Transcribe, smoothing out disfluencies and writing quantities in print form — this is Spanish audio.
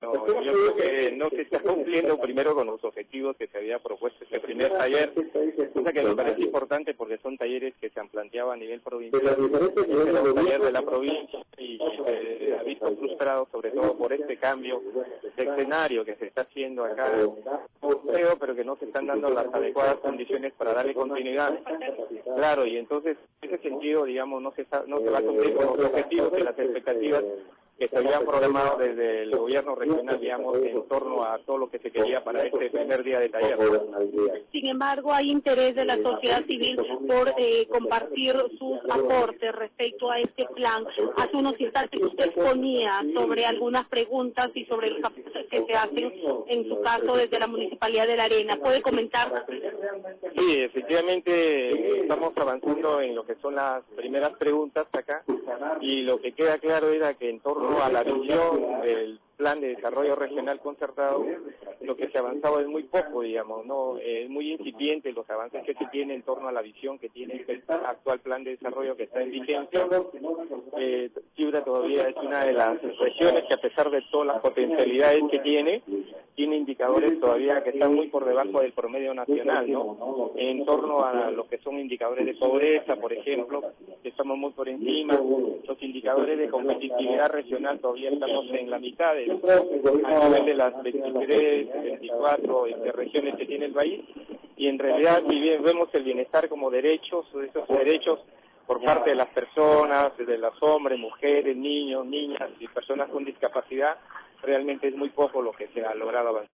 No, yo creo que no se está cumpliendo primero con los objetivos que se había propuesto este primer taller, cosa que me parece importante porque son talleres que se han planteado a nivel provincial, el taller de la provincia y se ha visto frustrado sobre todo por este cambio de escenario que se está haciendo acá, creo, pero que no se están dando las adecuadas condiciones para darle continuidad. Claro, y entonces en ese sentido, digamos, no se va a cumplir con los objetivos y las expectativas que se habían programado desde el gobierno regional, digamos, en torno a todo lo que se quería para este primer día de taller. Sin embargo, hay interés de la sociedad civil por compartir sus aportes respecto a este plan. Hace unos instantes usted ponía sobre algunas preguntas y sobre los aportes que se hacen, en su caso, desde la Municipalidad de La Arena. ¿Puede comentar? Sí, efectivamente estamos avanzando en lo que son las primeras preguntas acá, y lo que queda claro era que en torno a la visión del plan de desarrollo regional concertado, lo que se ha avanzado es muy poco, digamos, no es muy incipiente los avances que se tiene en torno a la visión que tiene el actual plan de desarrollo que está en vigencia. Piura todavía es una de las regiones que, a pesar de todas las potencialidades que tiene indicadores todavía que están muy por debajo del promedio nacional, ¿no? En torno a lo que son indicadores de pobreza, por ejemplo, que estamos muy por encima. Los indicadores de competitividad regional todavía estamos en la mitad a nivel de las 23, 24 regiones que tiene el país, y en realidad, si bien vemos el bienestar como derechos, esos derechos por parte de las personas, de los hombres, mujeres, niños, niñas y personas con discapacidad, realmente es muy poco lo que se ha logrado avanzar.